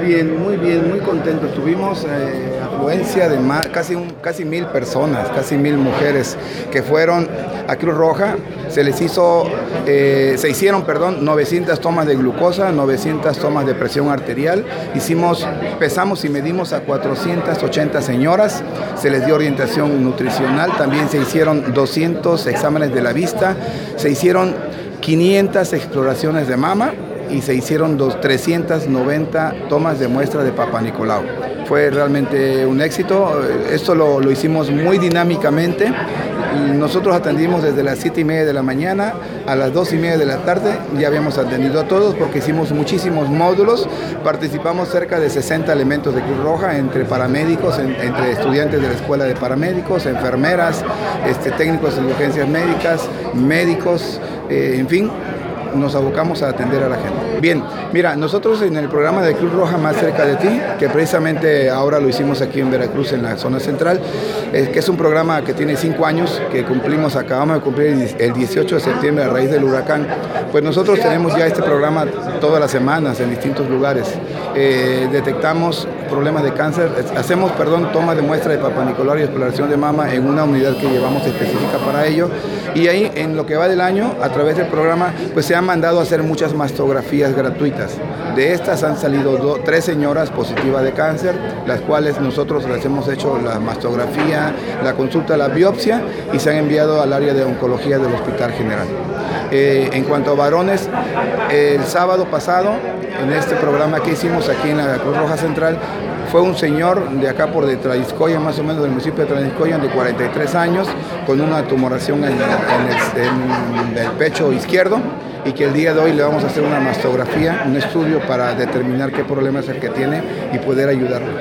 muy bien, muy contentos. Tuvimos afluencia de casi 1000 personas, casi 1000 mujeres que fueron a Cruz Roja. Se hicieron 900 tomas de glucosa, 900 tomas de presión arterial. Pesamos y medimos a 480 señoras. Se les dio orientación nutricional. También se hicieron 200 exámenes de la vista. Se hicieron 500 exploraciones de mama y se hicieron 390 tomas de muestra de Papá Nicolau. Fue realmente un éxito. Esto lo hicimos muy dinámicamente. Nosotros atendimos desde las 7:30 de la mañana a las 2:30 de la tarde. Ya habíamos atendido a todos porque hicimos muchísimos módulos. Participamos cerca de 60 elementos de Cruz Roja, entre paramédicos, entre estudiantes de la escuela de paramédicos, enfermeras, técnicos de urgencias médicas, médicos, en fin. Nos abocamos a atender a la gente. Bien, mira, nosotros en el programa de Cruz Roja Más Cerca de Ti, que precisamente ahora lo hicimos aquí en Veracruz, en la zona central, que es un programa que tiene 5 años, que acabamos de cumplir el 18 de septiembre a raíz del huracán. Pues nosotros tenemos ya este programa todas las semanas en distintos lugares. Detectamos problemas de cáncer, hacemos tomas de muestra de Papá Nicolau y exploración de mama en una unidad que llevamos específica para ello. Y ahí, en lo que va del año, a través del programa, pues se han mandado a hacer muchas mastografías gratuitas. De estas han salido 3 señoras positivas de cáncer, las cuales nosotros les hemos hecho la mastografía, la consulta, la biopsia, y se han enviado al área de oncología del Hospital General. En cuanto a varones, el sábado pasado, en este programa que hicimos aquí en la Cruz Roja Central, fue un señor de acá por de Tlaixcoyan, más o menos del municipio de Tlaixcoyan, de 43 años, con una tumoración en el pecho izquierdo, y que el día de hoy le vamos a hacer una mastografía, un estudio para determinar qué problema es el que tiene y poder ayudarlo.